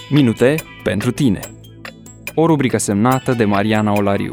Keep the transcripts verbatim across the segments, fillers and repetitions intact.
Minute pentru tine. O rubrică semnată de Mariana Olariu.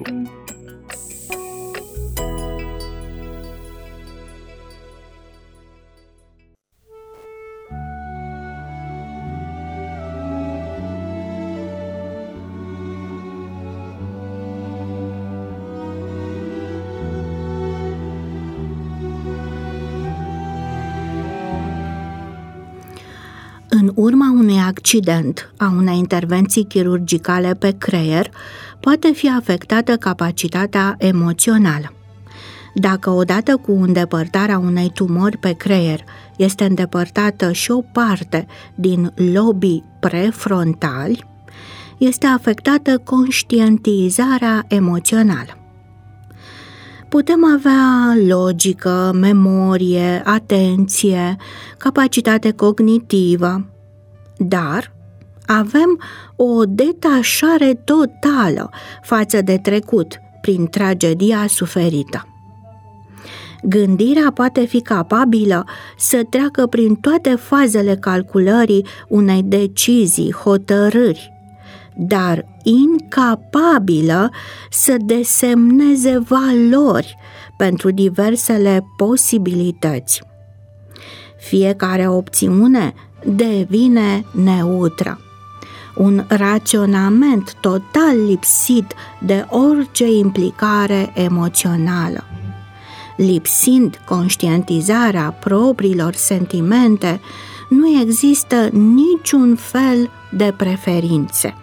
În urma unui accident, a unei intervenții chirurgicale pe creier, poate fi afectată capacitatea emoțională. Dacă odată cu îndepărtarea unei tumori pe creier este îndepărtată și o parte din lobii prefrontali, este afectată conștientizarea emoțională. Putem avea logică, memorie, atenție, capacitate cognitivă, dar avem o detașare totală față de trecut prin tragedia suferită. Gândirea poate fi capabilă să treacă prin toate fazele calculării unei decizii, hotărâri, dar incapabilă să desemneze valori pentru diversele posibilități. Fiecare opțiune devine neutră. Un raționament total lipsit de orice implicare emoțională. Lipsind conștientizarea propriilor sentimente, nu există niciun fel de preferințe.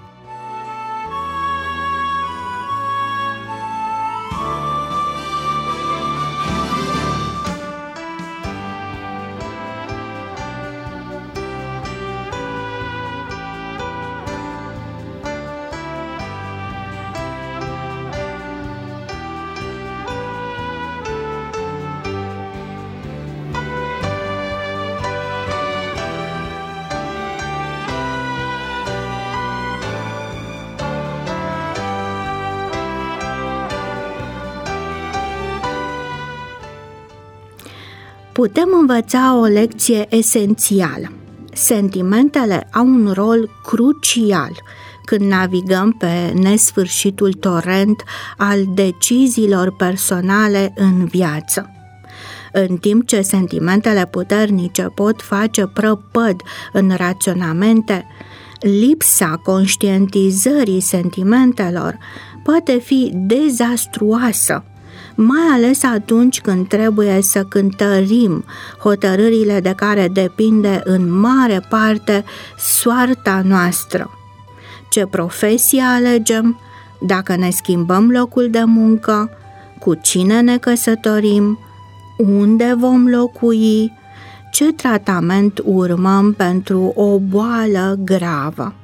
Putem învăța o lecție esențială. Sentimentele au un rol crucial când navigăm pe nesfârșitul torent al deciziilor personale în viață. În timp ce sentimentele puternice pot face prăpăd în raționamente, lipsa conștientizării sentimentelor poate fi dezastruoasă, mai ales atunci când trebuie să cântărim hotărârile de care depinde în mare parte soarta noastră. Ce profesie alegem, dacă ne schimbăm locul de muncă, cu cine ne căsătorim, unde vom locui, ce tratament urmăm pentru o boală gravă.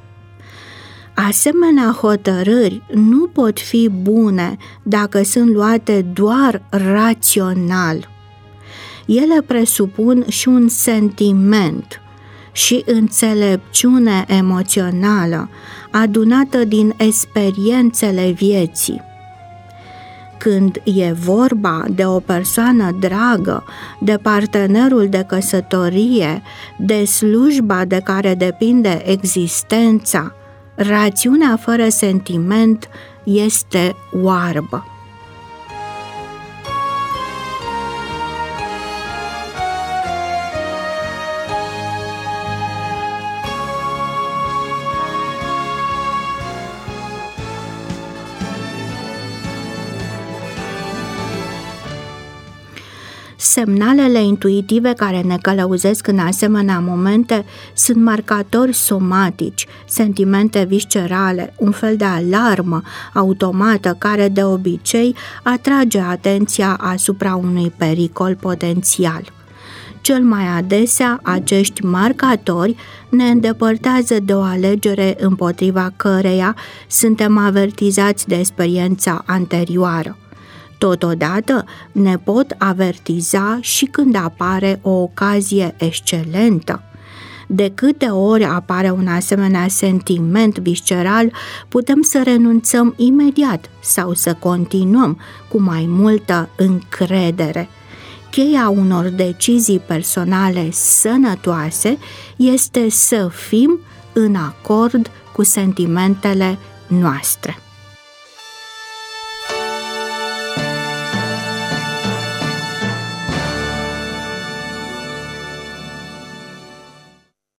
Asemenea hotărâri nu pot fi bune dacă sunt luate doar rațional. Ele presupun și un sentiment și înțelepciune emoțională adunată din experiențele vieții. Când e vorba de o persoană dragă, de partenerul de căsătorie, de slujba de care depinde existența, rațiunea fără sentiment este oarbă. Semnalele intuitive care ne călăuzesc în asemenea momente sunt marcatori somatici, sentimente viscerale, un fel de alarmă automată care de obicei atrage atenția asupra unui pericol potențial. Cel mai adesea, acești marcatori ne îndepărtează de o alegere împotriva căreia suntem avertizați de experiența anterioară. Totodată ne pot avertiza și când apare o ocazie excelentă. De câte ori apare un asemenea sentiment visceral, putem să renunțăm imediat sau să continuăm cu mai multă încredere. Cheia unor decizii personale sănătoase este să fim în acord cu sentimentele noastre.